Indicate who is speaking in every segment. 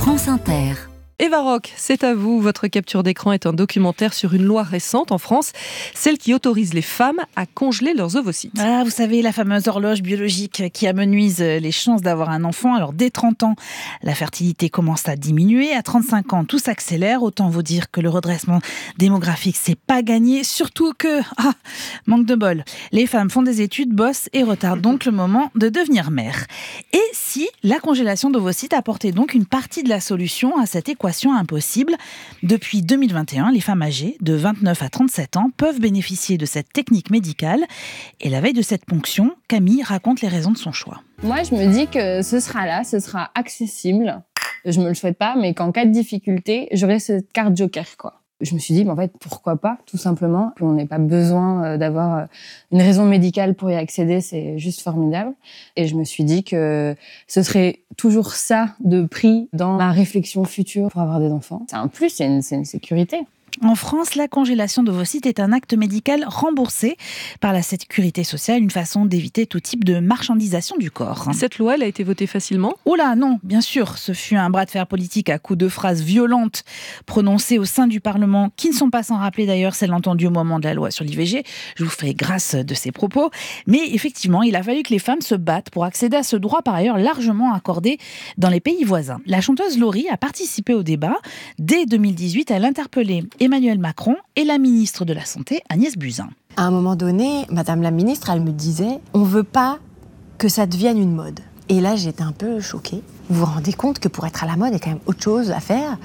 Speaker 1: France Inter.
Speaker 2: Eva Rock, c'est à vous. Votre capture d'écran est un documentaire sur une loi récente en France, celle qui autorise les femmes à congeler leurs ovocytes.
Speaker 3: Ah, vous savez, la fameuse horloge biologique qui amenuise les chances d'avoir un enfant. Alors, dès 30 ans, la fertilité commence à diminuer. À 35 ans, tout s'accélère. Autant vous dire que le redressement démographique, c'est pas gagné. Surtout que, manque de bol, les femmes font des études, bossent et retardent donc le moment de devenir mère. Et si la congélation d'ovocytes apportait donc une partie de la solution à cette équation impossible? Depuis 2021, les femmes âgées de 29 à 37 ans peuvent bénéficier de cette technique médicale. Et la veille de cette ponction, Camille raconte les raisons de son choix.
Speaker 4: Moi, je me dis que ce sera accessible. Je me le souhaite pas, mais qu'en cas de difficulté, j'aurai cette carte joker, quoi. Je me suis dit, en fait, pourquoi pas, tout simplement. On n'a pas besoin d'avoir une raison médicale pour y accéder, c'est juste formidable. Et je me suis dit que ce serait toujours ça de prix dans ma réflexion future pour avoir des enfants. C'est un plus, c'est une sécurité.
Speaker 3: En France, la congélation d'ovocytes est un acte médical remboursé par la sécurité sociale, une façon d'éviter tout type de marchandisation du corps.
Speaker 2: Cette loi, elle a été votée facilement ?
Speaker 3: Oh là, non, bien sûr. Ce fut un bras de fer politique à coups de phrases violentes prononcées au sein du Parlement, qui ne sont pas sans rappeler d'ailleurs celles entendues au moment de la loi sur l'IVG. Je vous ferai grâce de ces propos. Mais effectivement, il a fallu que les femmes se battent pour accéder à ce droit par ailleurs largement accordé dans les pays voisins. La chanteuse Laurie a participé au débat. Dès 2018, elle interpellait Emmanuel Macron et la ministre de la Santé, Agnès Buzyn.
Speaker 5: À un moment donné, Madame la ministre, elle me disait « On veut pas que ça devienne une mode ». Et là, j'étais un peu choquée. Vous vous rendez compte que pour être à la mode, il y a quand même autre chose à faire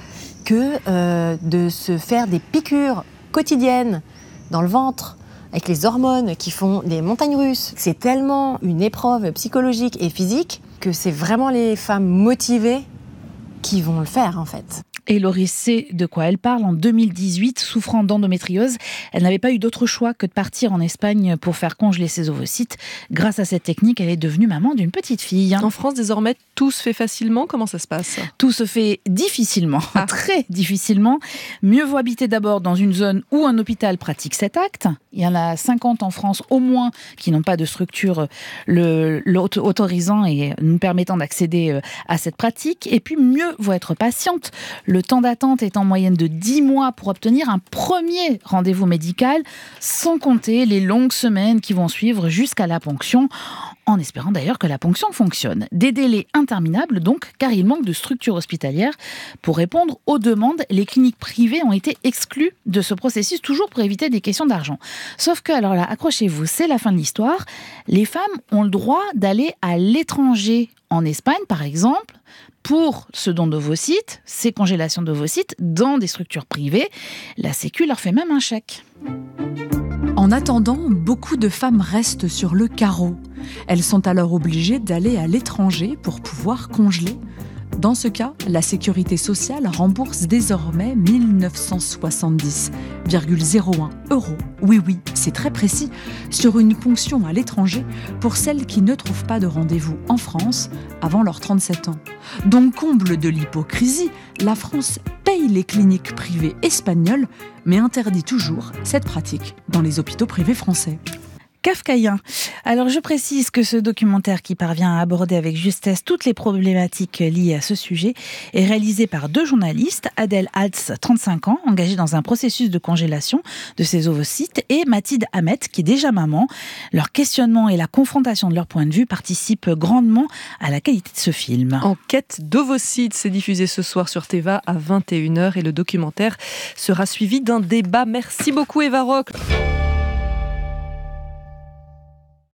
Speaker 5: que de se faire des piqûres quotidiennes dans le ventre avec les hormones qui font des montagnes russes. C'est tellement une épreuve psychologique et physique que c'est vraiment les femmes motivées qui vont le faire, en fait.
Speaker 3: Et Laurie sait de quoi elle parle. En 2018, souffrant d'endométriose, elle n'avait pas eu d'autre choix que de partir en Espagne pour faire congeler ses ovocytes. Grâce à cette technique, elle est devenue maman d'une petite fille.
Speaker 2: En France, désormais, tout se fait facilement. Comment ça se passe ?
Speaker 3: Tout se fait difficilement, très difficilement. Mieux vaut habiter d'abord dans une zone où un hôpital pratique cet acte. Il y en a 50 en France au moins qui n'ont pas de structure l'autorisant et nous permettant d'accéder à cette pratique. Et puis mieux vaut être patiente. Le temps d'attente est en moyenne de 10 mois pour obtenir un premier rendez-vous médical, sans compter les longues semaines qui vont suivre jusqu'à la ponction, en espérant d'ailleurs que la ponction fonctionne. Des délais interminables donc, car il manque de structures hospitalières pour répondre aux demandes. Les cliniques privées ont été exclues de ce processus, toujours pour éviter des questions d'argent. Sauf que, alors là, accrochez-vous, c'est la fin de l'histoire. Les femmes ont le droit d'aller à l'étranger, en Espagne par exemple, pour ce don d'ovocytes, ces congélations d'ovocytes, dans des structures privées. La Sécu leur fait même un chèque.
Speaker 6: En attendant, beaucoup de femmes restent sur le carreau. Elles sont alors obligées d'aller à l'étranger pour pouvoir congeler. Dans ce cas, la sécurité sociale rembourse désormais 1970,01 €. Oui, c'est très précis, sur une ponction à l'étranger pour celles qui ne trouvent pas de rendez-vous en France avant leurs 37 ans. Donc, comble de l'hypocrisie, la France paye les cliniques privées espagnoles, mais interdit toujours cette pratique dans les hôpitaux privés français.
Speaker 3: Kafkaïen. Alors je précise que ce documentaire qui parvient à aborder avec justesse toutes les problématiques liées à ce sujet est réalisé par 2 journalistes, Adèle Altz, 35 ans, engagée dans un processus de congélation de ses ovocytes, et Mathilde Hamet, qui est déjà maman. Leur questionnement et la confrontation de leur point de vue participent grandement à la qualité de ce film.
Speaker 2: En quête d'ovocytes, c'est diffusé ce soir sur Téva à 21h et le documentaire sera suivi d'un débat. Merci beaucoup Eva Rock.